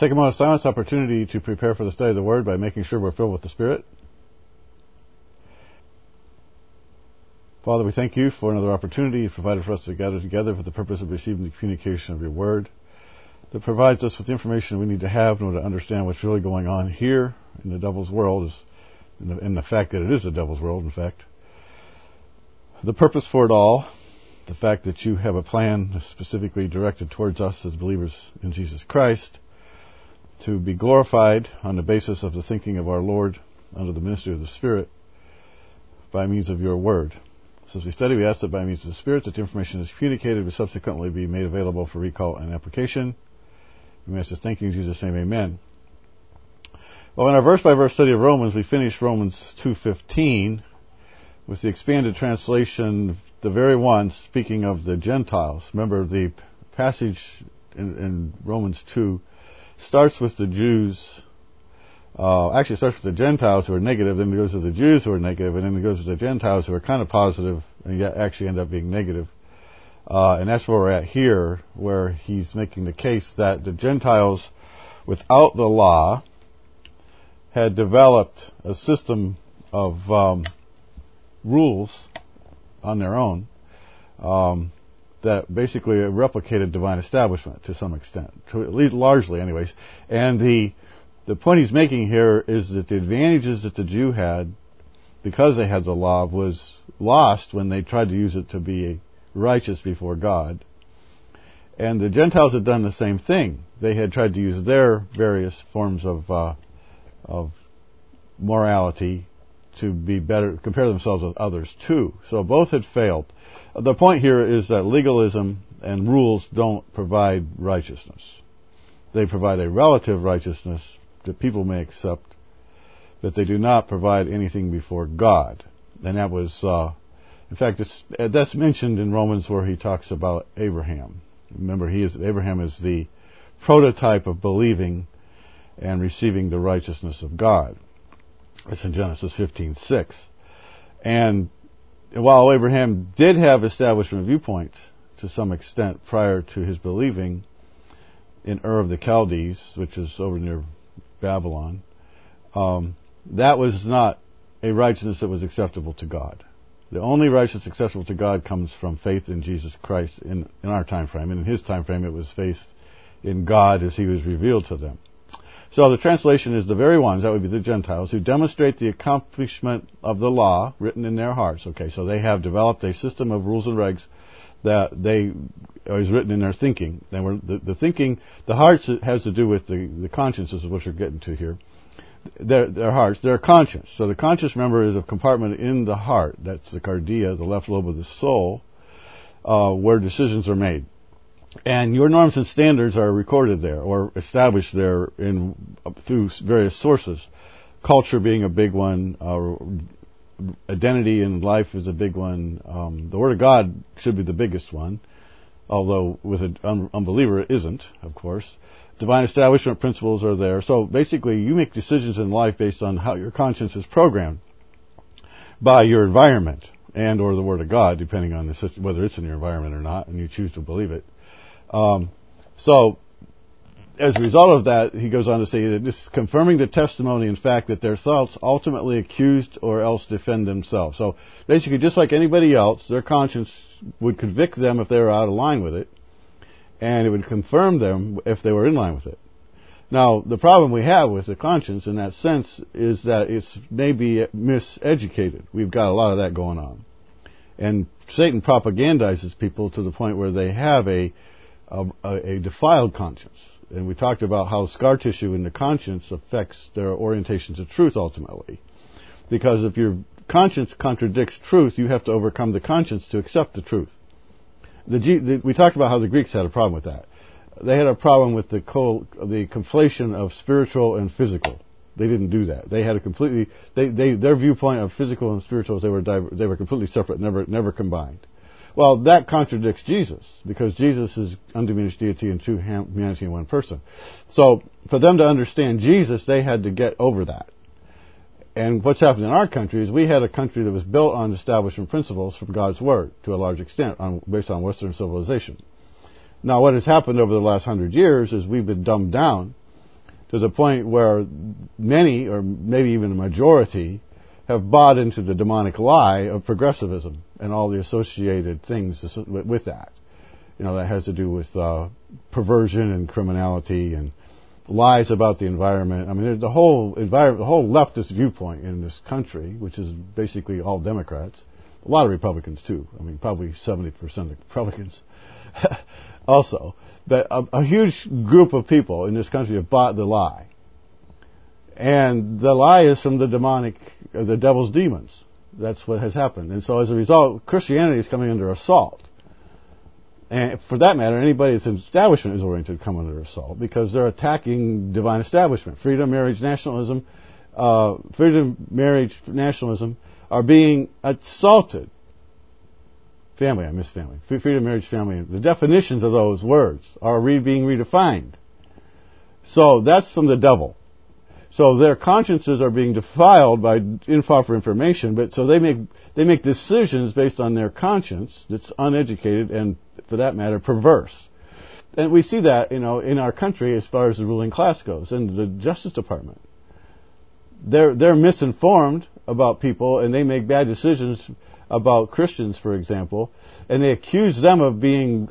take a moment of silence, opportunity to prepare for the study of the Word by making sure we're filled with the Spirit. Father, we thank you for another opportunity you've provided for us to gather together for the purpose of receiving the communication of your Word that provides us with the information we need to have in order to understand what's really going on here in the devil's world, in the fact that it is the devil's world, in fact. The purpose for it all, the fact that you have a plan specifically directed towards us as believers in Jesus Christ to be glorified on the basis of the thinking of our Lord under the ministry of the Spirit by means of your Word. So as we study, we ask that by means of the Spirit that the information is communicated will subsequently be made available for recall and application. We ask this, thank you in Jesus' name, amen. Well, in our verse-by-verse study of Romans, we finished Romans 2:15 with the expanded translation, the very one speaking of the Gentiles. Remember, the passage in Romans 2 starts with the Jews. Actually, it starts with the Gentiles who are negative, then it goes to the Jews who are negative, and then it goes to the Gentiles who are kind of positive and yet actually end up being negative. And that's where we're at here, where he's making the case that the Gentiles, without the law, had developed a system of rules on their own that basically replicated divine establishment to some extent, to at least largely anyways. And the point he's making here is that the advantages that the Jew had because they had the law was lost when they tried to use it to be righteous before God. And the Gentiles had done the same thing. They had tried to use their various forms of morality to be better, compare themselves with others too. So both had failed. The point here is that legalism and rules don't provide righteousness. They provide a relative righteousness that people may accept, but they do not provide anything before God. And that was, in fact, that's mentioned in Romans where he talks about Abraham. Remember, Abraham is the prototype of believing and receiving the righteousness of God. It's in Genesis 15:6. And while Abraham did have establishment viewpoints to some extent prior to his believing in Ur of the Chaldees, which is over near Babylon, that was not a righteousness that was acceptable to God. The only righteousness acceptable to God comes from faith in Jesus Christ in our time frame. And in his time frame, it was faith in God as he was revealed to them. So the translation is the very ones, that would be the Gentiles, who demonstrate the accomplishment of the law written in their hearts. Okay, so they have developed a system of rules and regs that is written in their thinking. And the thinking, the hearts has to do with the consciences, which we're getting to here. Their hearts, their conscience. So the conscious, remember, is a compartment in the heart. That's the cardia, the left lobe of the soul, where decisions are made. And your norms and standards are recorded there or established there through various sources. Culture being a big one, identity in life is a big one. The Word of God should be the biggest one, although with an unbeliever it isn't, of course. Divine establishment principles are there. So basically you make decisions in life based on how your conscience is programmed by your environment and or the Word of God, depending on whether it's in your environment or not, and you choose to believe it. So, as a result of that, he goes on to say that this is confirming the testimony and fact that their thoughts ultimately accused or else defend themselves. So, basically, just like anybody else, their conscience would convict them if they were out of line with it, and it would confirm them if they were in line with it. Now, the problem we have with the conscience in that sense is that it's maybe miseducated. We've got a lot of that going on. And Satan propagandizes people to the point where they have a defiled conscience. And we talked about how scar tissue in the conscience affects their orientation to truth ultimately. Because if your conscience contradicts truth, you have to overcome the conscience to accept the truth. We talked about how the Greeks had a problem with that. They had a problem with the conflation of spiritual and physical. They didn't do that. They had their viewpoint of physical and spiritual, they were completely separate, never combined. Well, that contradicts Jesus, because Jesus is undiminished deity and true humanity in one person. So, for them to understand Jesus, they had to get over that. And what's happened in our country is we had a country that was built on establishment principles from God's Word, to a large extent, based on Western civilization. Now, what has happened over the last 100 years is we've been dumbed down to the point where many, or maybe even a majority, have bought into the demonic lie of progressivism and all the associated things with that. That has to do with perversion and criminality and lies about the environment. I mean, the whole leftist viewpoint in this country, which is basically all Democrats, a lot of Republicans too. I mean, probably 70% of Republicans also. But a huge group of people in this country have bought the lie. And the lie is from the devil's demons. That's what has happened. And so as a result, Christianity is coming under assault. And for that matter, anybody that's establishment is oriented to come under assault because they're attacking divine establishment. Freedom, marriage, nationalism are being assaulted. Family, I miss family. Freedom, marriage, family. The definitions of those words are being redefined. So that's from the devil. So their consciences are being defiled by improper information, but so they make decisions based on their conscience that's uneducated and, for that matter, perverse. And we see that, in our country as far as the ruling class goes, and the Justice Department. They're misinformed about people, and they make bad decisions about Christians, for example, and they accuse them of being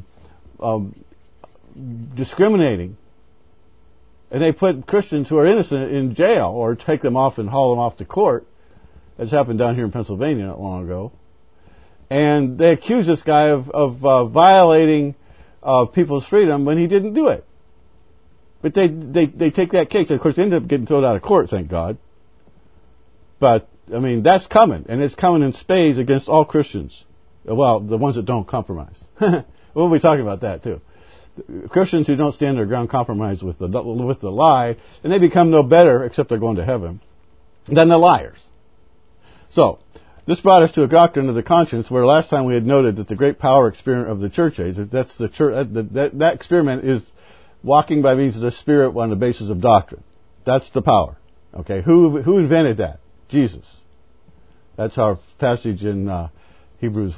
discriminating. And they put Christians who are innocent in jail or take them off and haul them off to court, as happened down here in Pennsylvania not long ago. And they accuse this guy of violating people's freedom when he didn't do it. But they take that case. Of course, they end up getting thrown out of court, thank God. But, I mean, that's coming. And it's coming in spades against all Christians. Well, the ones that don't compromise. We'll be talking about that, too. Christians who don't stand their ground compromise with the lie, and they become no better, except they're going to heaven, than the liars. So, this brought us to a doctrine of the conscience, where last time we had noted that the great power experiment of the church age, that's the church, that experiment is walking by means of the Spirit on the basis of doctrine. That's the power. Okay, who invented that? Jesus. That's our passage in Hebrews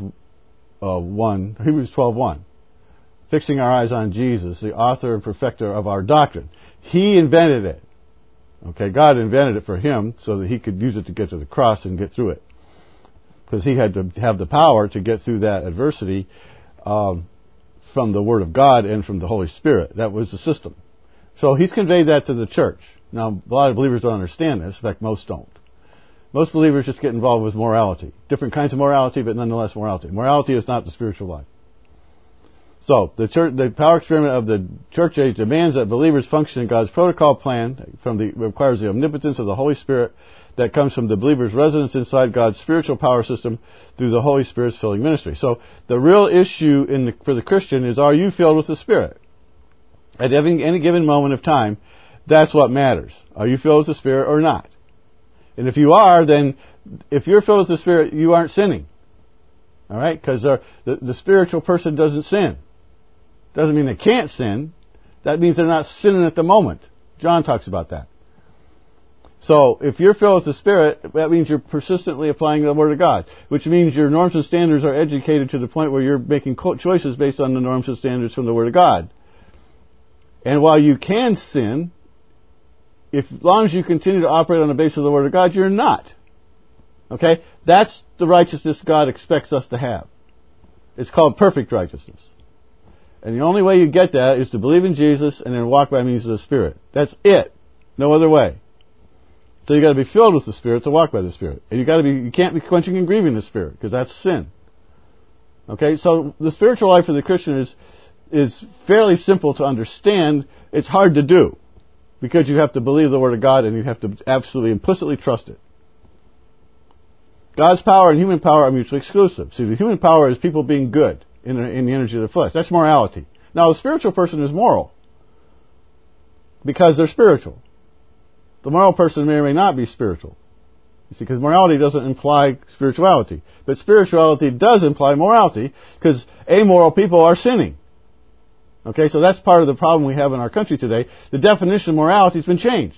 12:1. Fixing our eyes on Jesus, the author and perfecter of our doctrine. He invented it. Okay, God invented it for him so that he could use it to get to the cross and get through it. Because he had to have the power to get through that adversity from the Word of God and from the Holy Spirit. That was the system. So he's conveyed that to the church. Now, a lot of believers don't understand this. In fact, most don't. Most believers just get involved with morality. Different kinds of morality, but nonetheless morality. Morality is not the spiritual life. So, the power experiment of the church age demands that believers function in God's protocol plan requires the omnipotence of the Holy Spirit that comes from the believer's residence inside God's spiritual power system through the Holy Spirit's filling ministry. So, the real issue for the Christian is, are you filled with the Spirit? At any given moment of time, that's what matters. Are you filled with the Spirit or not? And if you are, then if you're filled with the Spirit, you aren't sinning. All right? Because the spiritual person doesn't sin. Doesn't mean they can't sin. That means they're not sinning at the moment. John talks about that. So, if you're filled with the Spirit, that means you're persistently applying the Word of God, which means your norms and standards are educated to the point where you're making choices based on the norms and standards from the Word of God. And while you can sin, as long as you continue to operate on the basis of the Word of God, you're not. Okay? That's the righteousness God expects us to have. It's called perfect righteousness. And the only way you get that is to believe in Jesus and then walk by means of the Spirit. That's it. No other way. So you got to be filled with the Spirit to walk by the Spirit. And you can't be quenching and grieving the Spirit, because that's sin. Okay? So the spiritual life of the Christian is fairly simple to understand. It's hard to do, because you have to believe the Word of God and you have to absolutely implicitly trust it. God's power and human power are mutually exclusive. See, the human power is people being good in the energy of the flesh. That's morality. Now, the spiritual person is moral because they're spiritual. The moral person may or may not be spiritual. You see, because morality doesn't imply spirituality. But spirituality does imply morality, because amoral people are sinning. Okay, so that's part of the problem we have in our country today. The definition of morality has been changed.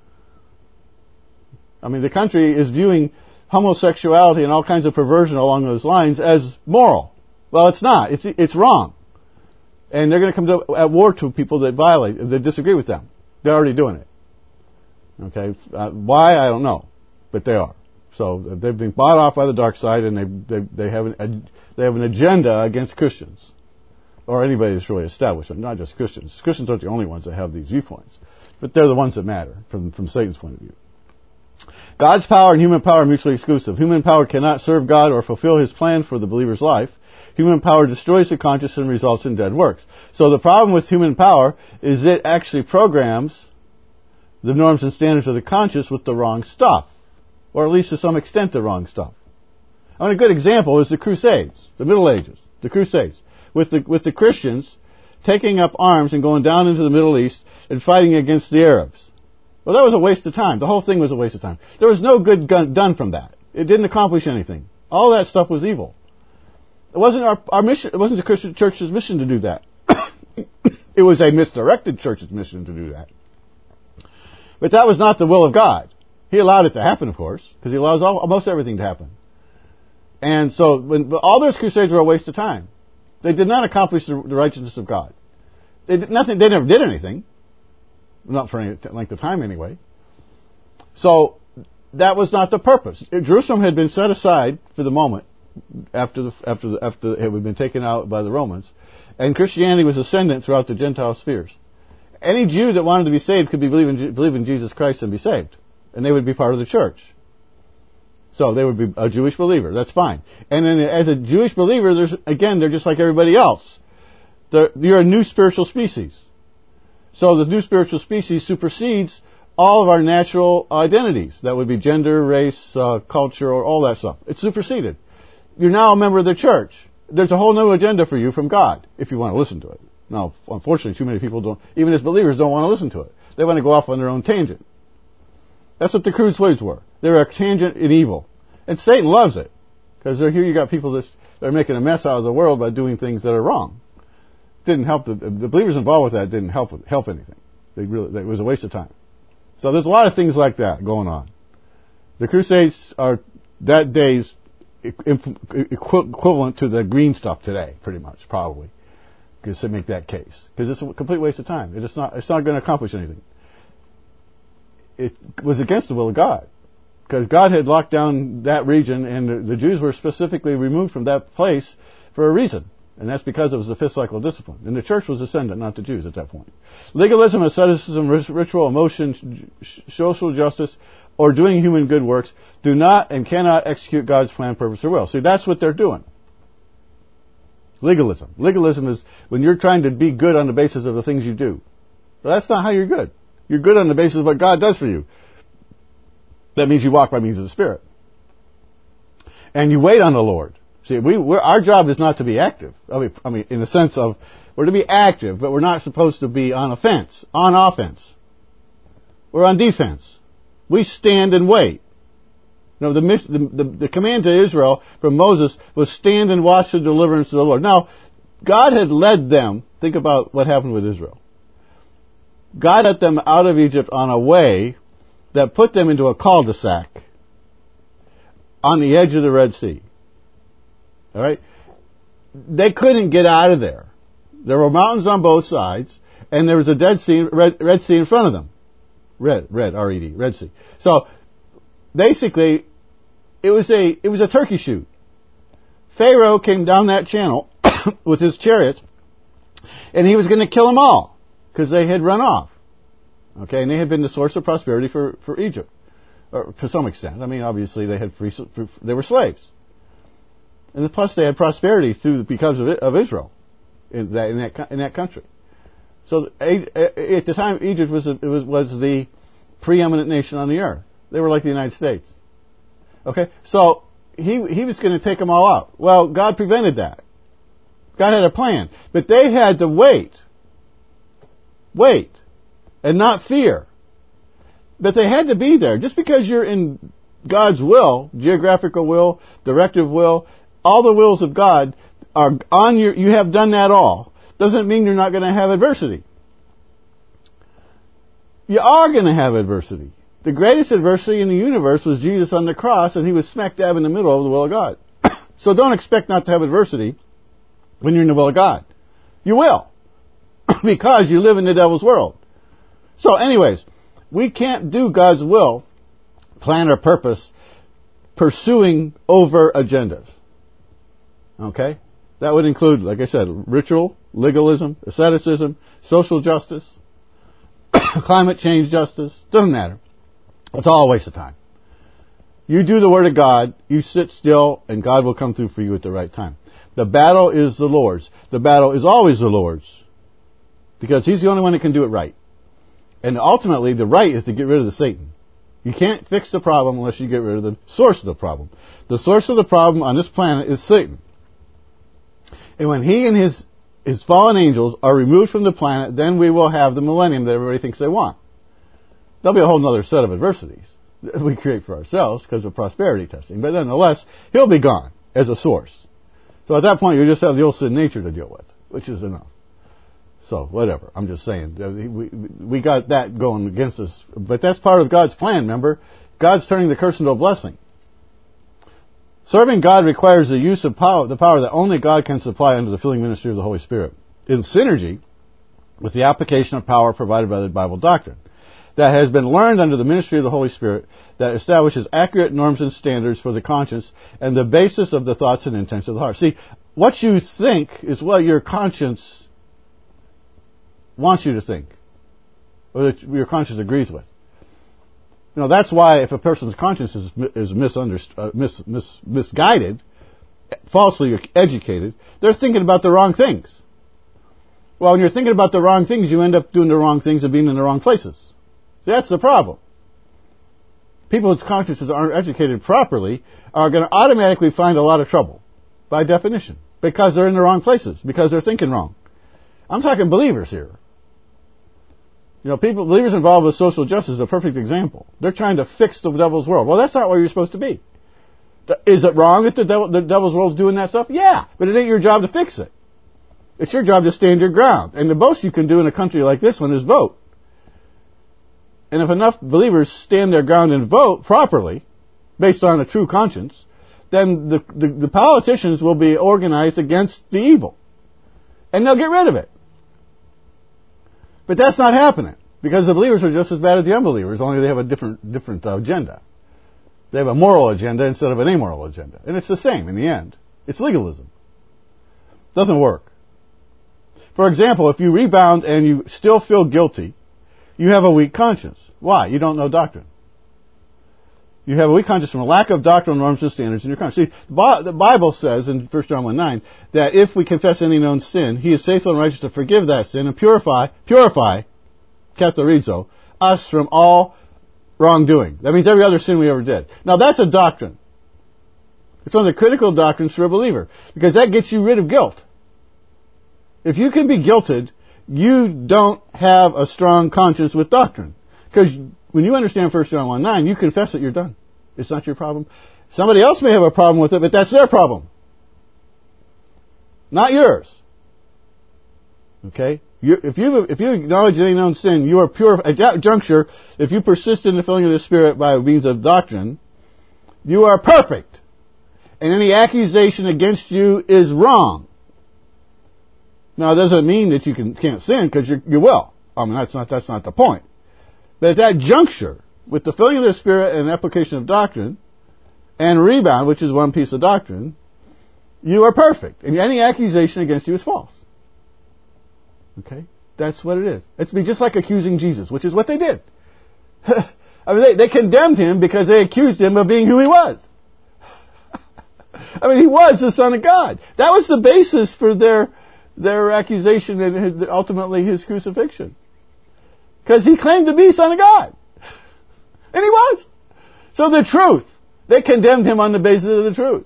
I mean, the country is viewing homosexuality and all kinds of perversion along those lines as moral. Well, it's not. It's wrong. And they're going to come at war to people that disagree with them. They're already doing it. Okay, why I don't know, but they are. So they've been bought off by the dark side, and they have an agenda against Christians, or anybody that's really established, not just Christians. Christians aren't the only ones that have these viewpoints, but they're the ones that matter from Satan's point of view. God's power and human power are mutually exclusive. Human power cannot serve God or fulfill His plan for the believer's life. Human power destroys the conscience and results in dead works. So the problem with human power is it actually programs the norms and standards of the conscience with the wrong stuff, or at least to some extent the wrong stuff. A good example is the Crusades, the Middle Ages, the Crusades, with the Christians taking up arms and going down into the Middle East and fighting against the Arabs. Well, that was a waste of time. The whole thing was a waste of time. There was no good done from that. It didn't accomplish anything. All that stuff was evil. It wasn't our mission. It wasn't the Christian church's mission to do that. It was a misdirected church's mission to do that. But that was not the will of God. He allowed it to happen, of course, because He allows almost everything to happen. And so, all those crusades were a waste of time. They did not accomplish the righteousness of God. They did nothing. They never did anything. Not for any length of time, anyway. So that was not the purpose. Jerusalem had been set aside for the moment after it had been taken out by the Romans, and Christianity was ascendant throughout the Gentile spheres. Any Jew that wanted to be saved could believe in Jesus Christ and be saved, and they would be part of the church. So they would be a Jewish believer. That's fine. And then as a Jewish believer, they're just like everybody else. You're a new spiritual species. So the new spiritual species supersedes all of our natural identities. That would be gender, race, culture, or all that stuff. It's superseded. You're now a member of the church. There's a whole new agenda for you from God, if you want to listen to it. Now, unfortunately, too many people don't, even as believers, don't want to listen to it. They want to go off on their own tangent. That's what the Crusades were. They were a tangent in evil. And Satan loves it. Because here you got people that are making a mess out of the world by doing things that are wrong. Didn't help the believers involved with that didn't help anything. It was a waste of time. So there's a lot of things like that going on. The Crusades are that day's equivalent to the green stuff today, pretty much, probably, because to make that case, because it's a complete waste of time. It's not going to accomplish anything. It was against the will of God, because God had locked down that region, and the Jews were specifically removed from that place for a reason. And that's because it was the fifth cycle of discipline. And the church was ascendant, not the Jews at that point. Legalism, asceticism, ritual, emotion, social justice, or doing human good works do not and cannot execute God's plan, purpose, or will. See, that's what they're doing. Legalism. Legalism is when you're trying to be good on the basis of the things you do. But that's not how you're good. You're good on the basis of what God does for you. That means you walk by means of the Spirit. And you wait on the Lord. See, our job is not to be active. I mean, in the sense of, we're to be active, but we're not supposed to be on offense. We're on defense. We stand and wait. You know, the command to Israel from Moses was stand and watch the deliverance of the Lord. Now, God had led them, think about what happened with Israel. God led them out of Egypt on a way that put them into a cul-de-sac on the edge of the Red Sea. All right? They couldn't get out of there. There were mountains on both sides, and there was a Red Sea in front of them. Red, R-E-D, Red Sea. So, basically, it was a turkey shoot. Pharaoh came down that channel with his chariots, and he was going to kill them all, because they had run off. Okay, and they had been the source of prosperity for Egypt, or to some extent. I mean, obviously, they were slaves. And plus, they had prosperity because of Israel in that country. So at the time, Egypt was the preeminent nation on the earth. They were like the United States. Okay, so he was going to take them all out. Well, God prevented that. God had a plan, but they had to wait, and not fear. But they had to be there. Just because you're in God's will, geographical will, directive will, all the wills of God are on you have done that all, doesn't mean you're not going to have adversity. You are going to have adversity. The greatest adversity in the universe was Jesus on the cross, and he was smack dab in the middle of the will of God. So don't expect not to have adversity when you're in the will of God. You will. Because you live in the devil's world. So anyways, we can't do God's will, plan, or purpose pursuing over agendas. Okay? That would include, like I said, ritual, legalism, asceticism, social justice, climate change justice. Doesn't matter. It's all a waste of time. You do the Word of God, you sit still, and God will come through for you at the right time. The battle is the Lord's. The battle is always the Lord's. Because He's the only one that can do it right. And ultimately, the right is to get rid of the Satan. You can't fix the problem unless you get rid of the source of the problem. The source of the problem on this planet is Satan. And when he and his fallen angels are removed from the planet, then we will have the millennium that everybody thinks they want. There'll be a whole other set of adversities that we create for ourselves because of prosperity testing. But nonetheless, he'll be gone as a source. So at that point, you just have the old sin nature to deal with, which is enough. So, whatever. I'm just saying. We got that going against us. But that's part of God's plan, remember? God's turning the curse into a blessing. Serving God requires the use of power, the power that only God can supply under the filling ministry of the Holy Spirit, in synergy with the application of power provided by the Bible doctrine that has been learned under the ministry of the Holy Spirit, that establishes accurate norms and standards for the conscience and the basis of the thoughts and intents of the heart. See, what you think is what your conscience wants you to think, or that your conscience agrees with. You know, that's why if a person's conscience is misguided, falsely educated, they're thinking about the wrong things. Well, when you're thinking about the wrong things, you end up doing the wrong things and being in the wrong places. See, that's the problem. People whose consciences aren't educated properly are going to automatically find a lot of trouble, by definition, because they're in the wrong places, because they're thinking wrong. I'm talking believers here. You know, believers involved with social justice is a perfect example. They're trying to fix the devil's world. Well, that's not where you're supposed to be. Is it wrong that the devil's world's doing that stuff? Yeah, but it ain't your job to fix it. It's your job to stand your ground. And the most you can do in a country like this one is vote. And if enough believers stand their ground and vote properly, based on a true conscience, then the politicians will be organized against the evil. And they'll get rid of it. But that's not happening, because the believers are just as bad as the unbelievers, only they have a different agenda. They have a moral agenda instead of an amoral agenda. And it's the same in the end. It's legalism. It doesn't work. For example, if you rebound and you still feel guilty, you have a weak conscience. Why? You don't know doctrine. You have a weak conscience from a lack of doctrinal norms and standards in your conscience. See, the Bible says in 1 John 1:9 that if we confess any known sin, He is faithful and righteous to forgive that sin and purify, katharizo, us from all wrongdoing. That means every other sin we ever did. Now that's a doctrine. It's one of the critical doctrines for a believer, because that gets you rid of guilt. If you can be guilted, you don't have a strong conscience with doctrine. Because when you understand 1 John 1:9, you confess that you're done. It's not your problem. Somebody else may have a problem with it, but that's their problem. Not yours. Okay? If you acknowledge any known sin, you are pure. At that juncture, if you persist in the filling of the Spirit by means of doctrine, you are perfect. And any accusation against you is wrong. Now, it doesn't mean that you can't sin, because you will. I mean, that's not the point. But at that juncture, with the filling of the Spirit and application of doctrine, and rebound, which is one piece of doctrine, you are perfect. And any accusation against you is false. Okay? That's what it is. It's be just like accusing Jesus, which is what they did. I mean, they condemned Him because they accused Him of being who He was. I mean, He was the Son of God. That was the basis for their accusation and ultimately His crucifixion. Because He claimed to be Son of God. And He was. So the truth. They condemned Him on the basis of the truth.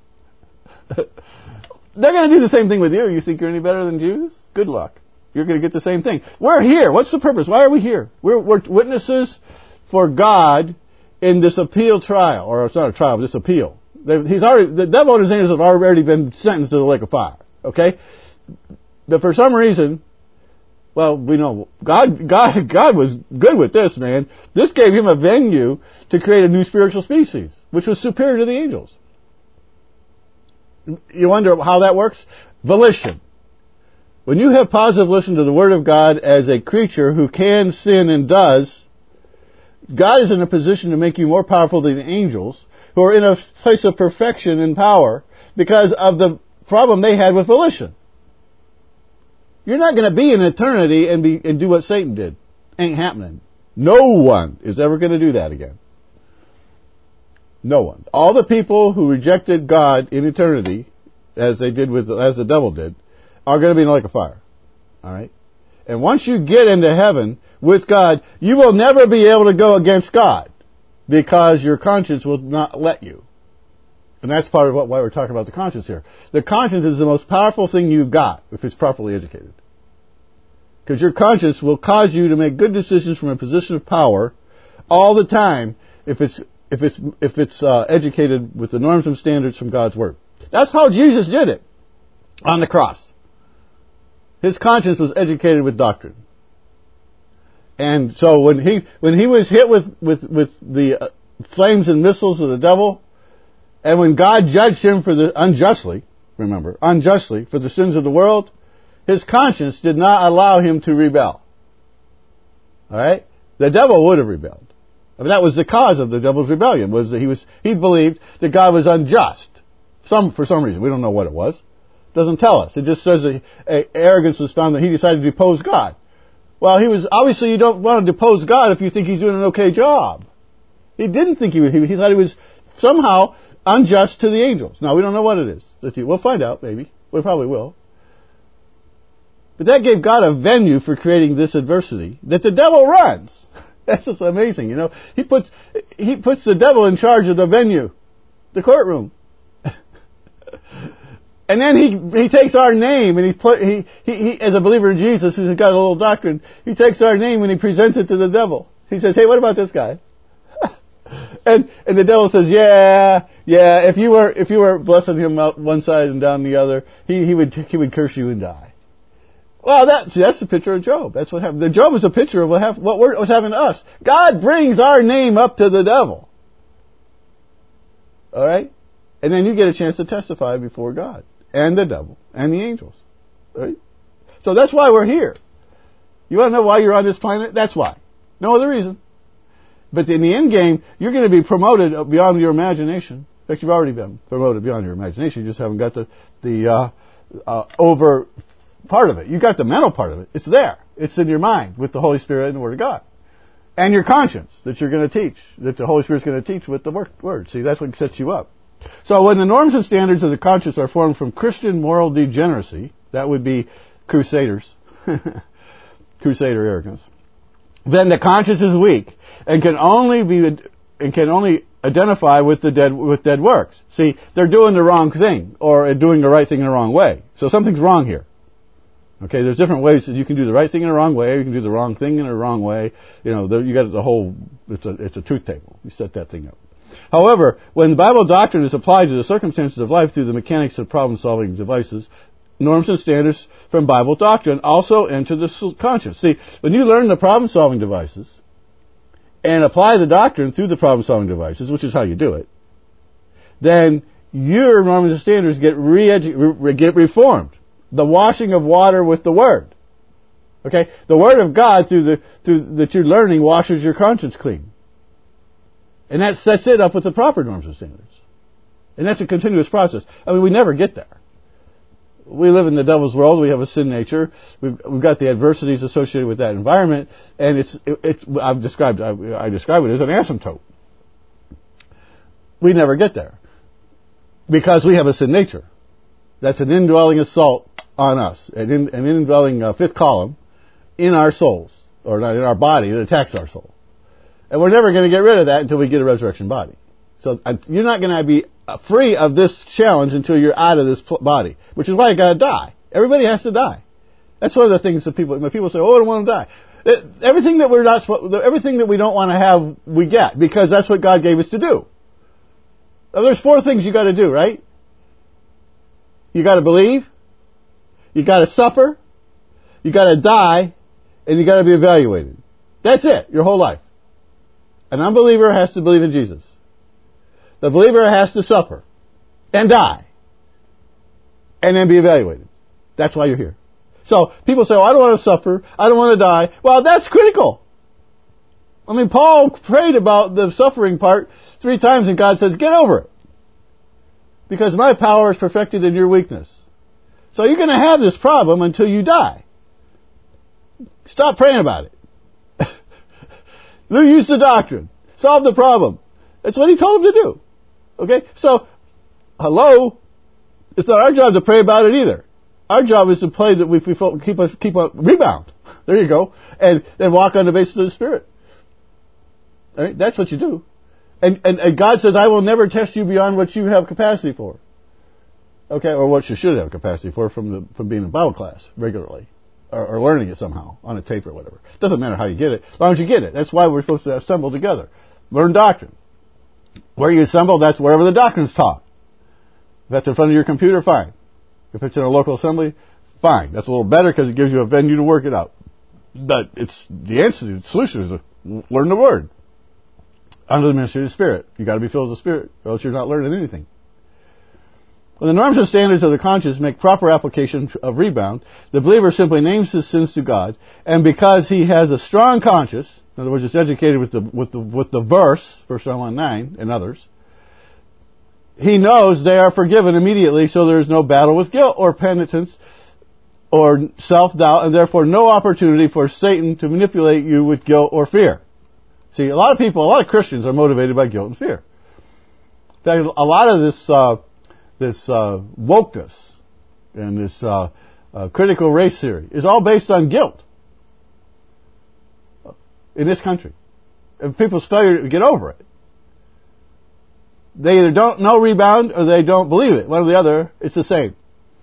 They're going to do the same thing with you. You think you're any better than Jesus? Good luck. You're going to get the same thing. We're here. What's the purpose? Why are we here? We're witnesses for God in this appeal trial. Or it's not a trial, but this appeal. The devil and his angels have already been sentenced to the lake of fire. Okay? But for some reason, well, we know God was good with this, man. This gave Him a venue to create a new spiritual species, which was superior to the angels. You wonder how that works? Volition. When you have positive listen to the Word of God as a creature who can sin and does, God is in a position to make you more powerful than the angels, who are in a place of perfection and power because of the problem they had with volition. You're not going to be in eternity and do what Satan did. Ain't happening. No one is ever going to do that again. No one. All the people who rejected God in eternity, as the devil did, are going to be in the lake of fire. All right? And once you get into heaven with God, you will never be able to go against God because your conscience will not let you. And that's part of why we're talking about the conscience here. The conscience is the most powerful thing you've got if it's properly educated. Because your conscience will cause you to make good decisions from a position of power all the time if it's educated with the norms and standards from God's Word. That's how Jesus did it on the cross. His conscience was educated with doctrine. And so when he was hit with the flames and missiles of the devil, and when God judged him unjustly for the sins of the world, his conscience did not allow him to rebel. All right? The devil would have rebelled. I mean, that was the cause of the devil's rebellion, was that he believed that God was unjust. For some reason. We don't know what it was. It doesn't tell us. It just says that arrogance was found that he decided to depose God. Well, obviously you don't want to depose God if you think he's doing an okay job. He didn't think he thought he was somehow unjust to the angels. Now, we don't know what it is. We'll find out, maybe. We probably will. But that gave God a venue for creating this adversity that the devil runs. That's just amazing, you know. He puts the devil in charge of the venue, the courtroom. And then he takes our name and he as a believer in Jesus who's got a little doctrine, he takes our name and he presents it to the devil. He says, "Hey, what about this guy?" and the devil says, "Yeah. If you were blessing him out one side and down the other, he would curse you and die." Well, that's the picture of Job. That's what happened. The Job is a picture of what was happening to us. God brings our name up to the devil. All right, and then you get a chance to testify before God and the devil and the angels. Right? So that's why we're here. You want to know why you're on this planet? That's why. No other reason. But in the end game, you're going to be promoted beyond your imagination. In fact, you've already been promoted beyond your imagination. You just haven't got the over part of it. You've got the mental part of it. It's there. It's in your mind with the Holy Spirit and the Word of God. And your conscience that you're going to teach, that the Holy Spirit's going to teach with the Word. See, that's what sets you up. So when the norms and standards of the conscience are formed from Christian moral degeneracy, that would be crusaders, crusader arrogance, then the conscience is weak and can only identify with dead works. See, they're doing the wrong thing or doing the right thing in the wrong way. So something's wrong here. Okay, there's different ways that you can do the right thing in the wrong way, or you can do the wrong thing in the wrong way. You know, you got the whole. It's a truth table. You set that thing up. However, when Bible doctrine is applied to the circumstances of life through the mechanics of problem-solving devices, norms and standards from Bible doctrine also enter the conscience. See, when you learn the problem-solving devices and apply the doctrine through the problem-solving devices, which is how you do it, then your norms and standards get reformed. The washing of water with the Word. Okay? The Word of God that you're learning washes your conscience clean. And that sets it up with the proper norms and standards. And that's a continuous process. I mean, we never get there. We live in the devil's world. We have a sin nature. We've got the adversities associated with that environment, and I describe it as an asymptote. We never get there because we have a sin nature. That's an indwelling assault on us, an indwelling fifth column in our souls, or not in our body, that attacks our soul. And we're never going to get rid of that until we get a resurrection body. So you're not going to be free of this challenge until you're out of this body, which is why you got to die. Everybody has to die. That's one of the things that when people say, "Oh, I don't want to die," everything that we don't want to have, we get because that's what God gave us to do. Now, there's 4 things you got to do, right? You got to believe, you got to suffer, you got to die, and you got to be evaluated. That's it, your whole life. An unbeliever has to believe in Jesus. The believer has to suffer and die and then be evaluated. That's why you're here. So people say, I don't want to suffer. I don't want to die. Well, that's critical. I mean, Paul prayed about the suffering part 3 times and God says, get over it. Because my power is perfected in your weakness. So you're going to have this problem until you die. Stop praying about it. Use the doctrine. Solve the problem. That's what he told him to do. Okay? So, hello? It's not our job to pray about it either. Our job is to play that we keep on rebound. There you go. And walk on the basis of the Spirit. All right? That's what you do. And God says, I will never test you beyond what you have capacity for. Okay? Or what you should have capacity for from being in Bible class regularly. Or learning it somehow on a tape or whatever. Doesn't matter how you get it, as long as you get it. That's why we're supposed to assemble together. Learn doctrine. Where you assemble, that's wherever the doctrine's taught. If that's in front of your computer, fine. If it's in a local assembly, fine. That's a little better because it gives you a venue to work it out. But it's the answer, the solution is to learn the Word. Under the ministry of the Spirit. You've got to be filled with the Spirit, or else you're not learning anything. When the norms and standards of the conscience make proper application of rebound, the believer simply names his sins to God, and because he has a strong conscience, in other words, it's educated with the verse, 1 John 1:9 and others, he knows they are forgiven immediately, so there is no battle with guilt or penitence or self-doubt, and therefore no opportunity for Satan to manipulate you with guilt or fear. See, a lot of Christians are motivated by guilt and fear. In fact, a lot of this wokeness and this critical race theory is all based on guilt in this country. And people's failure to get over it. They either don't know rebound or they don't believe it. One or the other, it's the same.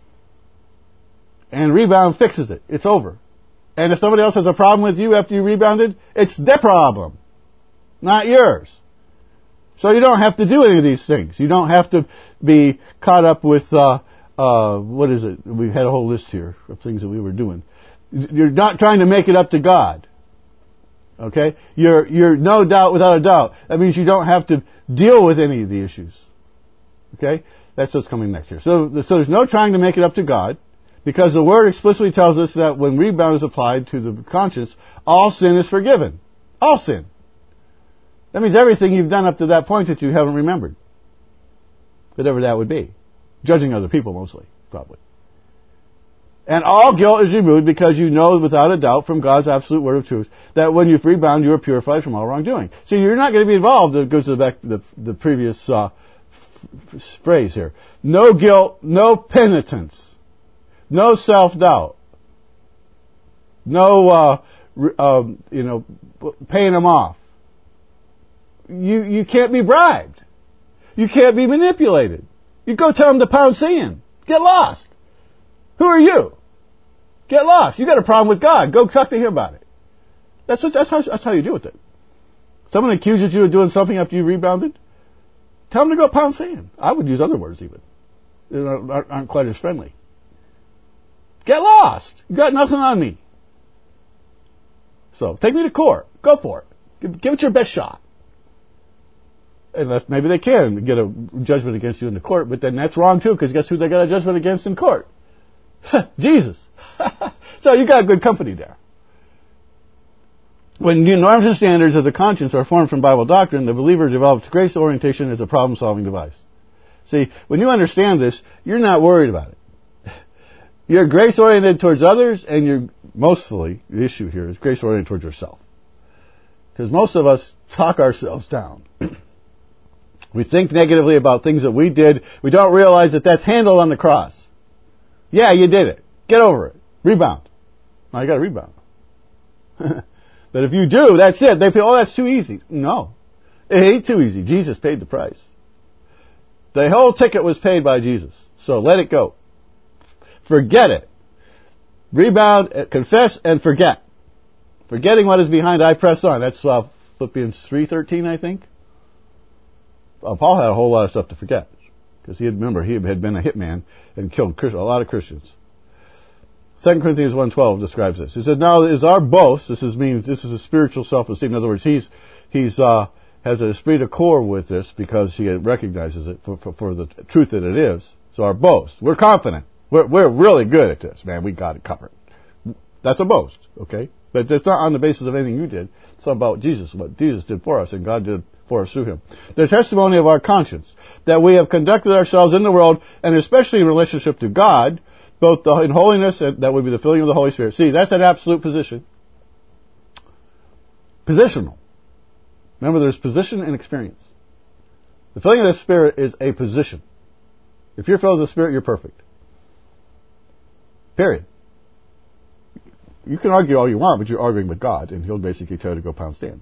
And rebound fixes it. It's over. And if somebody else has a problem with you after you rebounded, it's their problem, not yours. So you don't have to do any of these things. You don't have to be caught up with, what is it? We had a whole list here of things that we were doing. You're not trying to make it up to God. Okay? You're no doubt without a doubt. That means you don't have to deal with any of the issues. Okay? That's what's coming next here. So there's no trying to make it up to God, because the Word explicitly tells us that when rebound is applied to the conscience, all sin is forgiven. All sin. That means everything you've done up to that point that you haven't remembered. Whatever that would be. Judging other people mostly, probably. And all guilt is removed because you know without a doubt from God's absolute word of truth that when you've rebound, you are purified from all wrongdoing. So you're not going to be involved. It goes to the previous phrase here. No guilt, no penitence, no self-doubt, no paying them off. You can't be bribed. You can't be manipulated. You go tell them to pound sand. Get lost. Who are you? Get lost. You got a problem with God. Go talk to Him about it. That's how you deal with it. Someone accuses you of doing something after you rebounded, tell them to go pound sand. I would use other words even. They aren't quite as friendly. Get lost. You got nothing on me. So take me to court. Go for it. Give it your best shot. Unless maybe they can get a judgment against you in the court, but then that's wrong too, because guess who they got a judgment against in court? Jesus. So you got good company there. When new norms and standards of the conscience are formed from Bible doctrine, the believer develops grace orientation as a problem-solving device. See, when you understand this, you're not worried about it. You're grace-oriented towards others, and you're mostly, the issue here is grace-oriented towards yourself. Because most of us talk ourselves down. We think negatively about things that we did. We don't realize that that's handled on the cross. Yeah, you did it. Get over it. Rebound. Now you got to rebound. But if you do, that's it. They feel, oh, that's too easy. No. It ain't too easy. Jesus paid the price. The whole ticket was paid by Jesus. So let it go. Forget it. Rebound, confess, and forget. Forgetting what is behind, I press on. That's Philippians 3:13, I think. Paul had a whole lot of stuff to forget. Because he had been a hitman and killed a lot of Christians. 2 Corinthians 1:12 describes this. He said, now is our boast, this is a spiritual self-esteem. In other words, he's has an esprit de corps with this because he recognizes it for the truth that it is. So our boast, we're confident. We're really good at this, man. We got it covered. That's a boast, okay? But it's not on the basis of anything you did. It's about Jesus, what Jesus did for us, and God did for us through him. The testimony of our conscience, that we have conducted ourselves in the world, and especially in relationship to God, both in holiness, and that would be the filling of the Holy Spirit. See, that's an absolute position. Positional. Remember, there's position and experience. The filling of the Spirit is a position. If you're filled with the Spirit, you're perfect. Period. You can argue all you want, but you're arguing with God, and He'll basically tell you to go pound stand.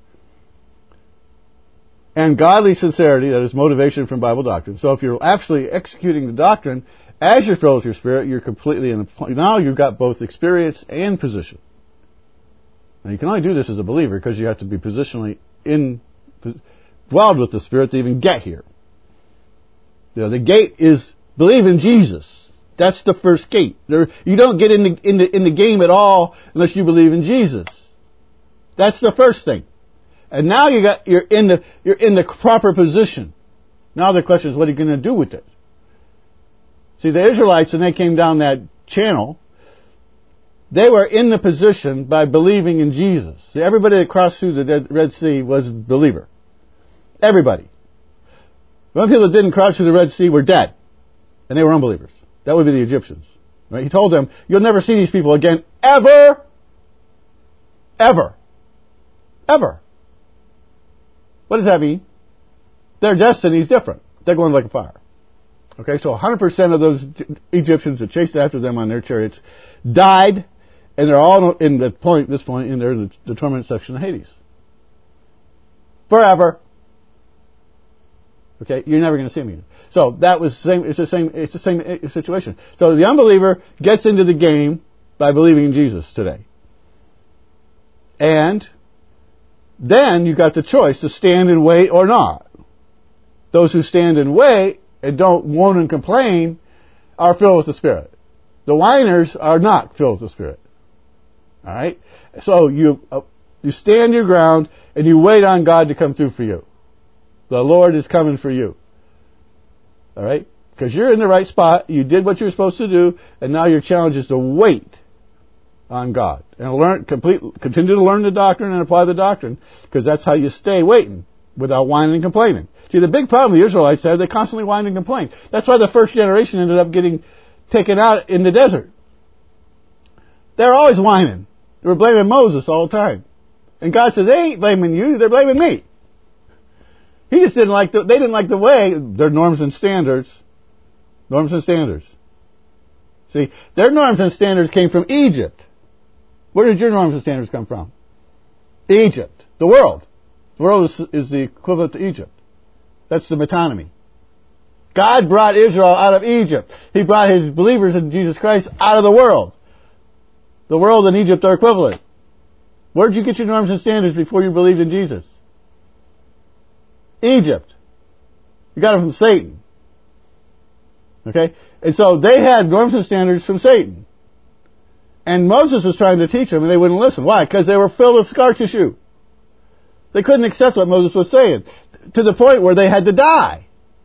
And godly sincerity, that is motivation from Bible doctrine. So if you're actually executing the doctrine as you're filled with your Spirit, you're completely in a point. Now you've got both experience and position. Now you can only do this as a believer because you have to be positionally involved with the Spirit to even get here. You know, the gate is believe in Jesus. That's the first gate. You don't get in the game at all unless you believe in Jesus. That's the first thing. And now you're in the proper position. Now the question is, what are you going to do with it? See, the Israelites, when they came down that channel, they were in the position by believing in Jesus. See, everybody that crossed through the Red Sea was a believer. Everybody. The only people that didn't cross through the Red Sea were dead. And they were unbelievers. That would be the Egyptians. Right? He told them, you'll never see these people again, ever. Ever. Ever. What does that mean? Their destiny is different. They're going like a fire. Okay, so 100% of those Egyptians that chased after them on their chariots died, and they're all in this point, and they're in the torment section of Hades. Forever. Okay, you're never going to see them again. So that was the same. It's the same situation. So the unbeliever gets into the game by believing in Jesus today, and then you got the choice to stand and wait or not. Those who stand and wait and don't moan and complain are filled with the Spirit. The whiners are not filled with the Spirit. All right. So you stand your ground and you wait on God to come through for you. The Lord is coming for you. All right? Because you're in the right spot. You did what you were supposed to do, and now your challenge is to wait on God and continue to learn the doctrine and apply the doctrine, because that's how you stay waiting without whining and complaining. See, the big problem the Israelites have, they constantly whine and complain. That's why the first generation ended up getting taken out in the desert. They're always whining. They were blaming Moses all the time. And God said, they ain't blaming you, they're blaming me. He just didn't like they didn't like the way, their norms and standards. Norms and standards. See, their norms and standards came from Egypt. Where did your norms and standards come from? Egypt. The world. The world is the equivalent to Egypt. That's the metonymy. God brought Israel out of Egypt. He brought His believers in Jesus Christ out of the world. The world and Egypt are equivalent. Where did you get your norms and standards before you believed in Jesus? Egypt. You got them from Satan. Okay? And so they had norms and standards from Satan. And Moses was trying to teach them, and they wouldn't listen. Why? Because they were filled with scar tissue. They couldn't accept what Moses was saying, to the point where they had to die.